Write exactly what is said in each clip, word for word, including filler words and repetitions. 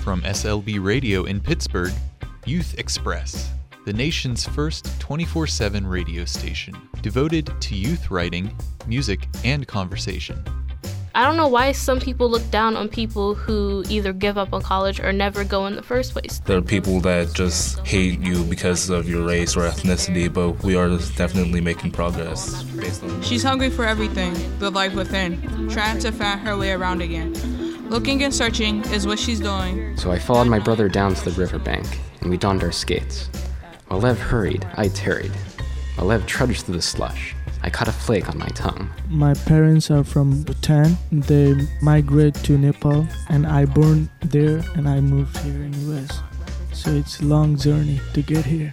From S L B Radio in Pittsburgh, Youth Express, the nation's first twenty-four seven radio station devoted to youth writing, music, and conversation. I don't know why some people look down on people who either give up on college or never go in the first place. There are people that just hate you because of your race or ethnicity, but we are definitely making progress based on... She's hungry for everything, the life within, trying to find her way around again. Looking and searching is what she's doing. So I followed my brother down to the riverbank, and we donned our skates. While Lev hurried, I tarried. While Lev trudged through the slush, I caught a flake on my tongue. My parents are from Bhutan. They migrate to Nepal, and I born there, and I moved here in U S. So it's a long journey to get here.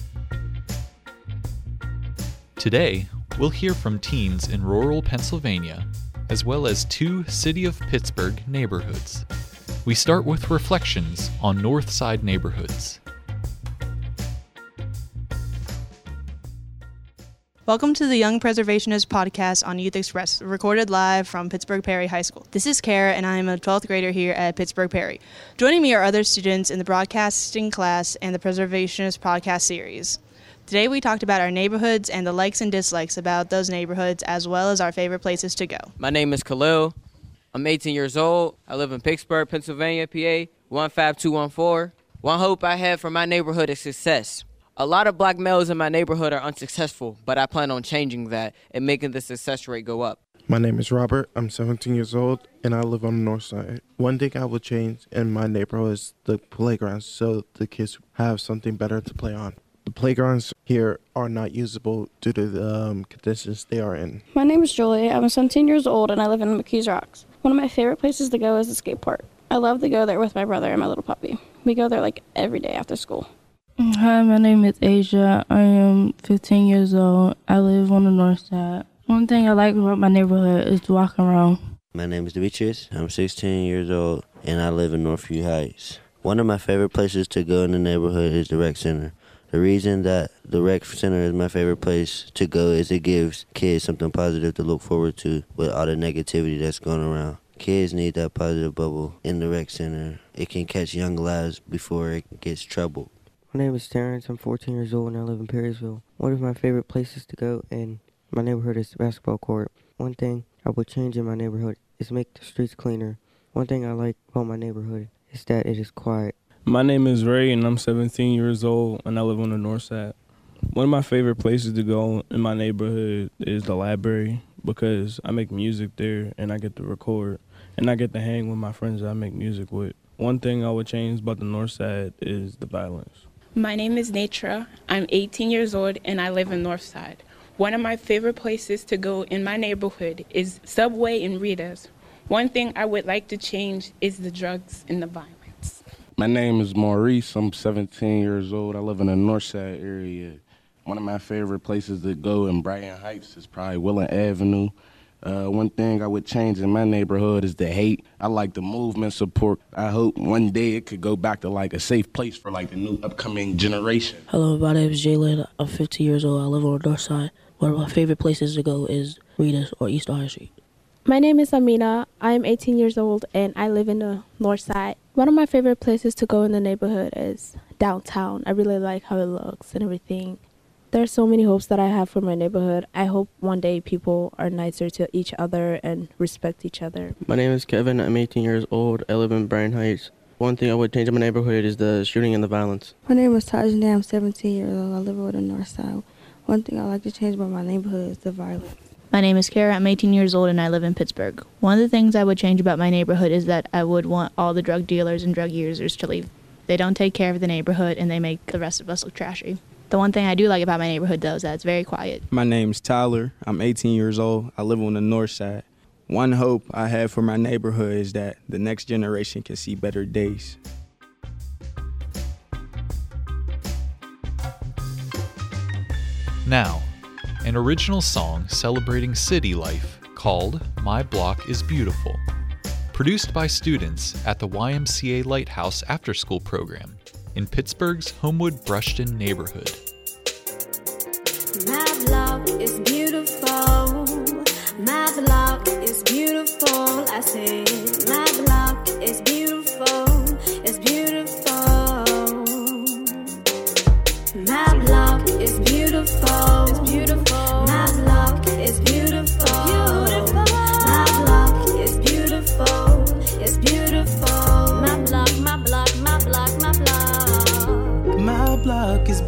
Today, we'll hear from teens in rural Pennsylvania, as well as two City of Pittsburgh neighborhoods. We start with reflections on North Side neighborhoods. Welcome to the Young Preservationist podcast on Youth Express, recorded live from Pittsburgh Perry High School. This is Kara, and I am a twelfth grader here at Pittsburgh Perry. Joining me are other students in the broadcasting class and the Preservationist podcast series. Today we talked about our neighborhoods and the likes and dislikes about those neighborhoods, as well as our favorite places to go. My name is Khalil. I'm eighteen years old. I live in Pittsburgh, Pennsylvania, P A, one five two one four. One hope I have for my neighborhood is success. A lot of black males in my neighborhood are unsuccessful, but I plan on changing that and making the success rate go up. My name is Robert. I'm seventeen years old, and I live on the north side. One thing I would change in my neighborhood is the playgrounds so the kids have something better to play on. The playgrounds here are not usable due to the um, conditions they are in. My name is Julie. I'm seventeen years old, and I live in McKees Rocks. One of my favorite places to go is the skate park. I love to go there with my brother and my little puppy. We go there like every day after school. Hi, my name is Asia. I am fifteen years old. I live on the north side. One thing I like about my neighborhood is to walk around. My name is Demetrius. I'm sixteen years old, and I live in Northview Heights. One of my favorite places to go in the neighborhood is the rec center. The reason that the rec center is my favorite place to go is it gives kids something positive to look forward to with all the negativity that's going around. Kids need that positive bubble in the rec center. It can catch young lives before it gets troubled. My name is Terrence. I'm fourteen years old and I live in Perrysville. One of my favorite places to go in my neighborhood is the basketball court. One thing I would change in my neighborhood is make the streets cleaner. One thing I like about my neighborhood is that it is quiet. My name is Ray and I'm seventeen years old and I live on the north side. One of my favorite places to go in my neighborhood is the library because I make music there and I get to record and I get to hang with my friends that I make music with. One thing I would change about the north side is the violence. My name is Natra. I'm eighteen years old and I live in Northside. One of my favorite places to go in my neighborhood is Subway and Rita's. One thing I would like to change is the drugs and the violence. My name is Maurice. I'm seventeen years old. I live in the Northside area. One of my favorite places to go in Brighton Heights is probably Willen Avenue. Uh, one thing I would change in my neighborhood is the hate. I like the movement support. I hope one day it could go back to like a safe place for like the new upcoming generation. Hello, my name is Jalen. I'm fifteen years old. I live on the north side. One of my favorite places to go is Rita's or East High Street. My name is Amina. I am eighteen years old and I live in the north side. One of my favorite places to go in the neighborhood is downtown. I really like how it looks and everything. There are so many hopes that I have for my neighborhood. I hope one day people are nicer to each other and respect each other. My name is Kevin. I'm eighteen years old. I live in Brighton Heights. One thing I would change in my neighborhood is the shooting and the violence. My name is Tajane. I'm seventeen years old. I live on the north side. One thing I like to change about my neighborhood is the violence. My name is Kara. I'm eighteen years old and I live in Pittsburgh. One of the things I would change about my neighborhood is that I would want all the drug dealers and drug users to leave. They don't take care of the neighborhood and they make the rest of us look trashy. The one thing I do like about my neighborhood, though, is that it's very quiet. My name's Tyler. I'm eighteen years old. I live on the north side. One hope I have for my neighborhood is that the next generation can see better days. Now, an original song celebrating city life called My Block is Beautiful, produced by students at the Y M C A Lighthouse After-School Program in Pittsburgh's Homewood Brushton neighborhood. My block is beautiful. My block is beautiful. I said, my block is beautiful. It's beautiful.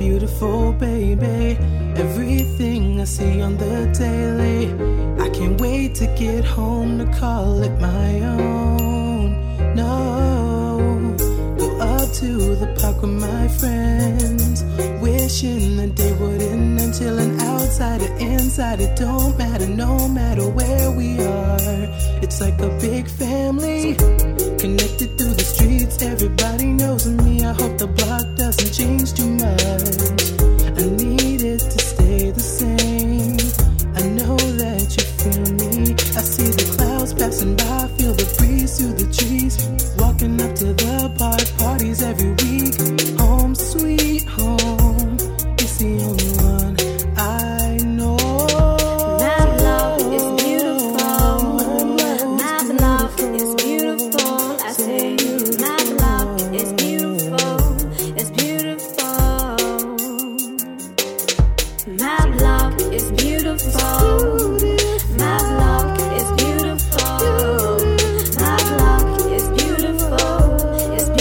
beautiful, baby. Everything I see on the daily, I can't wait to get home to call it my own. No, go up to the park with my friends, wishing the day would end and chilling outside or inside. It don't matter, no matter where we are. It's like a big family, connected through the streets. Everybody knows me. I hope the block doesn't change too much. I need it to stay the same. I know that you feel me. I see the clouds passing by, feel the breeze through the trees. Walking up to the park, parties every week. Home sweet home, it's the only one I know. My love is beautiful. My love is beautiful. I say, my love is beautiful. It's beautiful. My love is beautiful. My love is beautiful. My love is beautiful. It's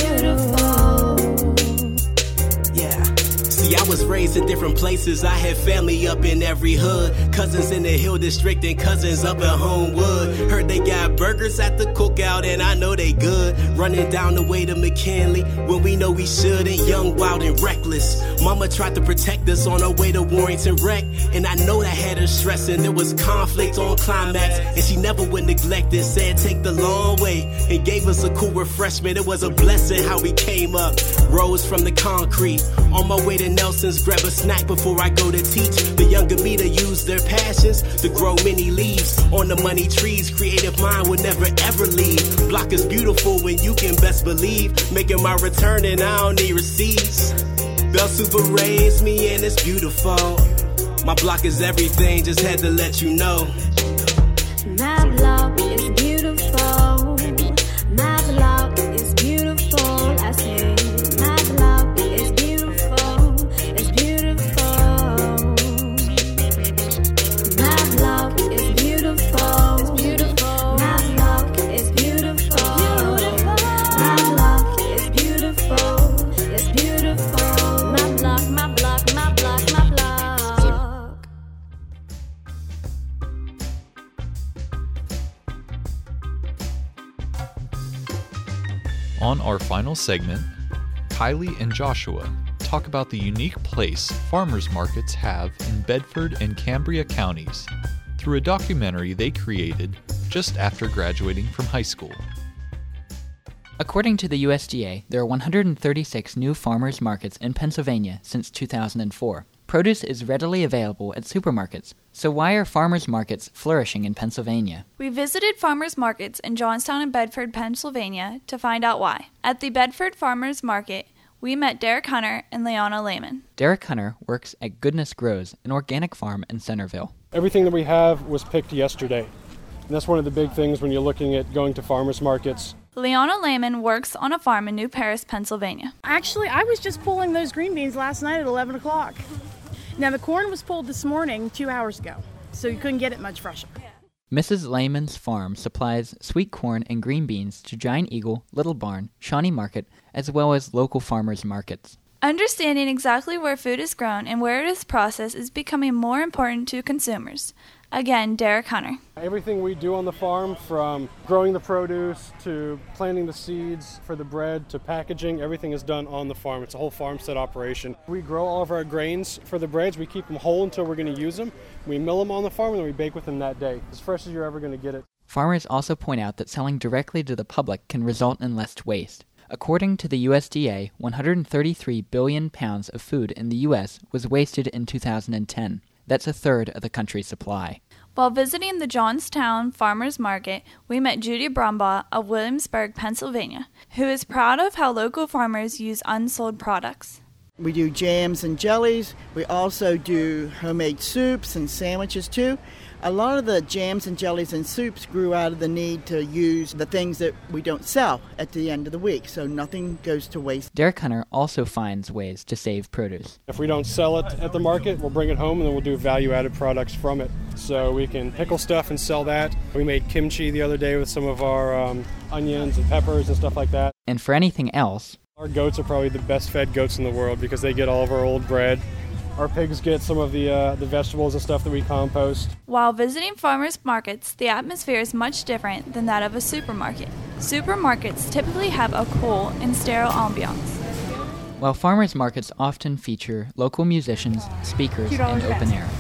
beautiful. Yeah. See, I was raised in different places. I had family up in every hood. Cousins in the Hill District and cousins up in Homewood. Heard they got burgers at the cookout and I know they good. Running down the way to McKinley when we know we shouldn't. Young, wild, and reckless. Mama tried to protect us on our way to Warrington Rec. And I know that had her stressing. There was conflict on Climax and she never would neglect it. Said take the long way and gave us a cool refreshment. It was a blessing how we came up. Rose from the concrete. On my way to Nelson's, grab a snack before I go to teach. The younger me to use their passions to grow many leaves on the money trees. Creative mind would never ever leave. Block is beautiful when you can best believe. Making my return and I don't need receipts. Bell Super raised me and it's beautiful. My block is everything, just had to let you know. My love is beautiful. My love is beautiful. I say, my love is beautiful. It's beautiful. My love is beautiful. It's beautiful. My love is beautiful. My love is beautiful. It's beautiful. My block, my block, my block, my block. On our final segment, Kylie and Joshua talk about the unique place farmers markets have in Bedford and Cambria counties through a documentary they created just after graduating from high school. According to the U S D A, there are one hundred thirty-six new farmers markets in Pennsylvania since two thousand four. Produce is readily available at supermarkets, so why are farmers markets flourishing in Pennsylvania? We visited farmers markets in Johnstown and Bedford, Pennsylvania to find out why. At the Bedford Farmers Market, we met Derek Hunter and Leona Lehman. Derek Hunter works at Goodness Grows, an organic farm in Centerville. Everything that we have was picked yesterday. And that's one of the big things when you're looking at going to farmers markets. Leona Lehman works on a farm in New Paris, Pennsylvania. Actually, I was just pulling those green beans last night at eleven o'clock. Now, the corn was pulled this morning two hours ago, so you couldn't get it much fresher. Missus Lehman's farm supplies sweet corn and green beans to Giant Eagle, Little Barn, Shawnee Market, as well as local farmers markets. Understanding exactly where food is grown and where it is processed is becoming more important to consumers. Again, Derek Hunter. Everything we do on the farm, from growing the produce to planting the seeds for the bread to packaging, everything is done on the farm. It's a whole farmstead operation. We grow all of our grains for the breads. We keep them whole until we're going to use them. We mill them on the farm and then we bake with them that day. As fresh as you're ever going to get it. Farmers also point out that selling directly to the public can result in less waste. According to the U S D A, one hundred thirty-three billion pounds of food in the U S was wasted in two thousand ten. That's a third of the country's supply. While visiting the Johnstown Farmers Market, we met Judy Brombaugh of Williamsburg, Pennsylvania, who is proud of how local farmers use unsold products. We do jams and jellies. We also do homemade soups and sandwiches too. A lot of the jams and jellies and soups grew out of the need to use the things that we don't sell at the end of the week, so nothing goes to waste. Derek Hunter also finds ways to save produce. If we don't sell it at the market, we'll bring it home and then we'll do value-added products from it. So we can pickle stuff and sell that. We made kimchi the other day with some of our um, onions and peppers and stuff like that. And for anything else, Our goats are probably the best fed goats in the world because they get all of our old bread. Our pigs get some of the uh, the vegetables and stuff that we compost. While visiting farmers markets, the atmosphere is much different than that of a supermarket. Supermarkets typically have a cool and sterile ambiance, while farmers markets often feature local musicians, speakers, and open air.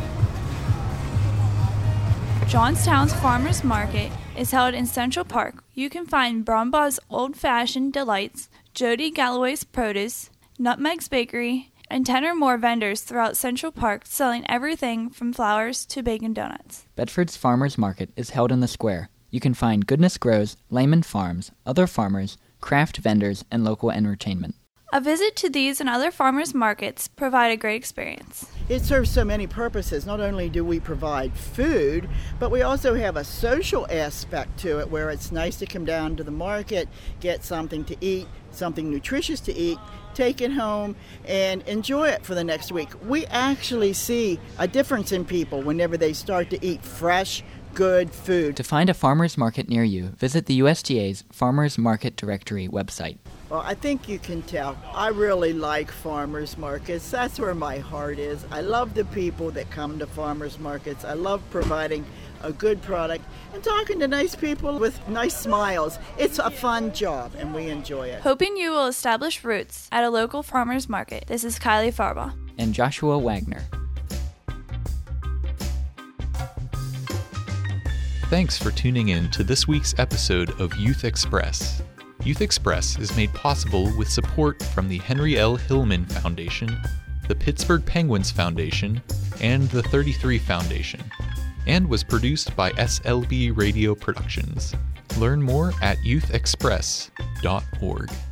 Johnstown's Farmers Market is held in Central Park. You can find Brumbaug's Old-Fashioned Delights, Jody Galloway's Produce, Nutmeg's Bakery, and ten or more vendors throughout Central Park selling everything from flowers to bacon donuts. Bedford's Farmers Market is held in the square. You can find Goodness Grows, Lehman Farms, other farmers, craft vendors, and local entertainment. A visit to these and other farmers markets provide a great experience. It serves so many purposes. Not only do we provide food, but we also have a social aspect to it where it's nice to come down to the market, get something to eat, something nutritious to eat, take it home, and enjoy it for the next week. We actually see a difference in people whenever they start to eat fresh, good food. To find a farmers market near you, visit the U S D A's Farmers Market Directory website. Well, I think you can tell. I really like farmers markets. That's where my heart is. I love the people that come to farmers markets. I love providing a good product and talking to nice people with nice smiles. It's a fun job, and we enjoy it. Hoping you will establish roots at a local farmers market. This is Kylie Farbaugh. And Joshua Wagner. Thanks for tuning in to this week's episode of Youth Express. Youth Express is made possible with support from the Henry L. Hillman Foundation, the Pittsburgh Penguins Foundation, and the thirty-three Foundation, and was produced by S L B Radio Productions. Learn more at youth express dot org.